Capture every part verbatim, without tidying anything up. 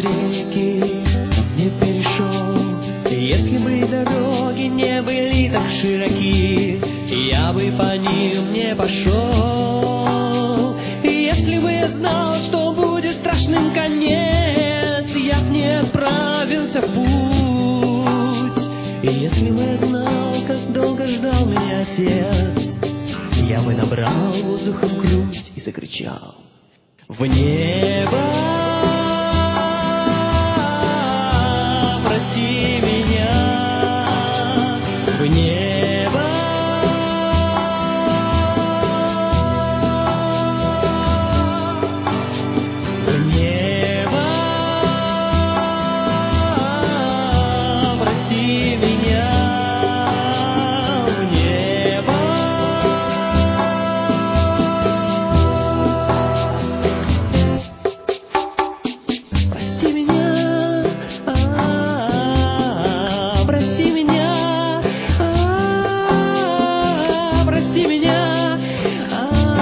реки не перешел, если бы дороги не были так широки, я бы по ним не пошел. Если бы я знал, что будет страшным конец, я б не отправился в путь. И если бы я знал, как долго ждал меня отец, я бы набрал воздуха в грудь и закричал в небо: прости меня, в небо, в небо, прости меня, в небо. Прости меня, а, прости меня, а, прости меня, а.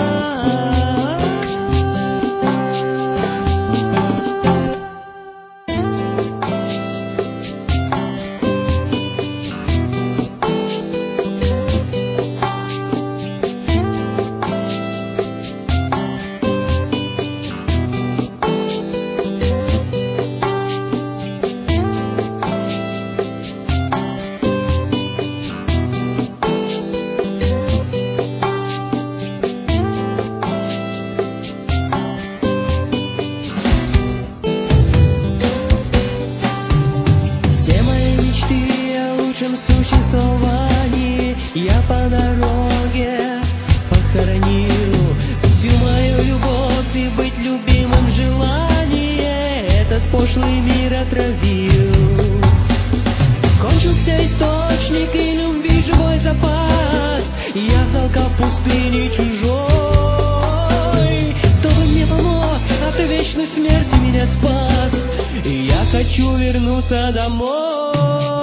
Все мои мечты о лучшем существовании я по дороге похоронил. Всю мою любовь и быть любимым желание этот пошлый мир отравил. Кончился источник и любви живой запас, я взял в пустыне чужой. Кто бы мне помог от вечной смерти меня спас, и я хочу вернуться домой.